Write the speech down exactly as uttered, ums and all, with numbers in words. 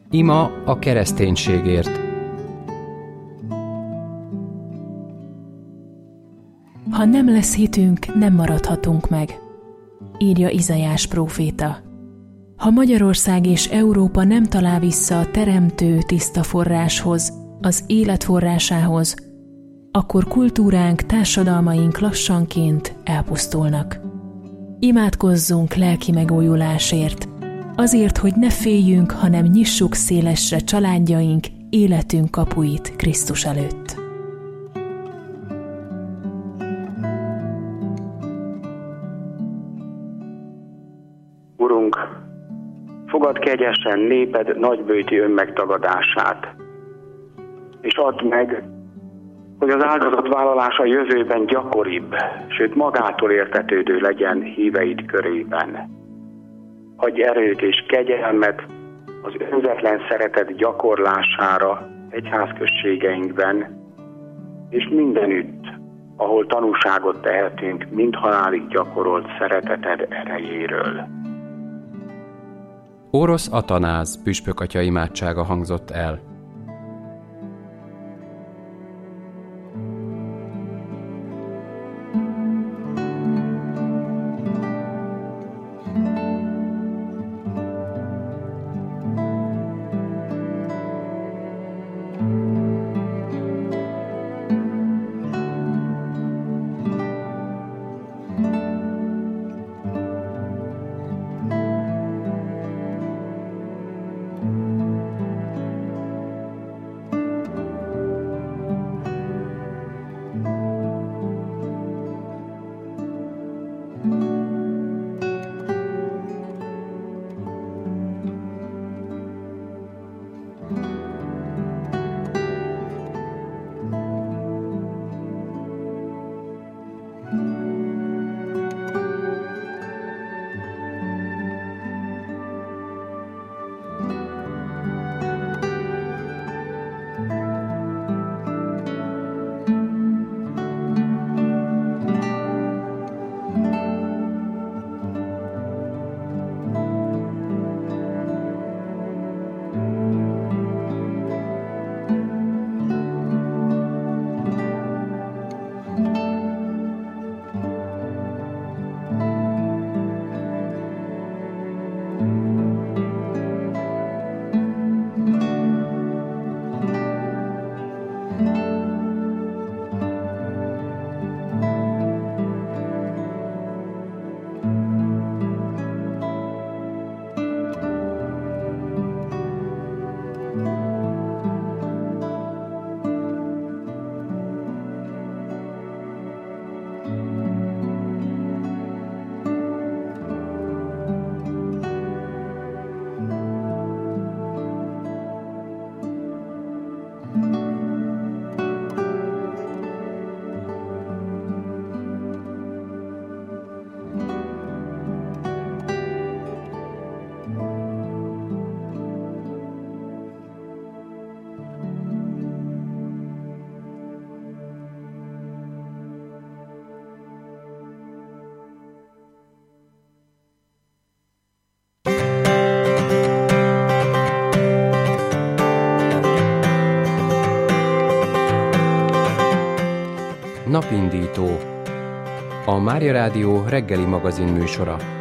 Ima a kereszténységért. Ha nem lesz hitünk, nem maradhatunk meg, írja Izaiás próféta. Ha Magyarország és Európa nem talál vissza a teremtő tiszta forráshoz, az élet forrásához, akkor kultúránk, társadalmaink lassanként elpusztulnak. Imádkozzunk lelki megújulásért, azért, hogy ne féljünk, hanem nyissuk szélesre családjaink, életünk kapuit Krisztus előtt. Urunk, fogadd kegyesen néped nagybőti önmegtagadását, és add meg, hogy az áldozatvállalás a jövőben gyakoribb, sőt magától értetődő legyen híveid körében. Adj erőt és kegyelmet az önzetlen szeretet gyakorlására egyházközségeinkben, és mindenütt, ahol tanúságot tehetünk mind halálig gyakorolt szereteted erejéről. Orosz Atanáz püspökatya imádsága hangzott el. Napindító. A Mária Rádió reggeli magazin műsora.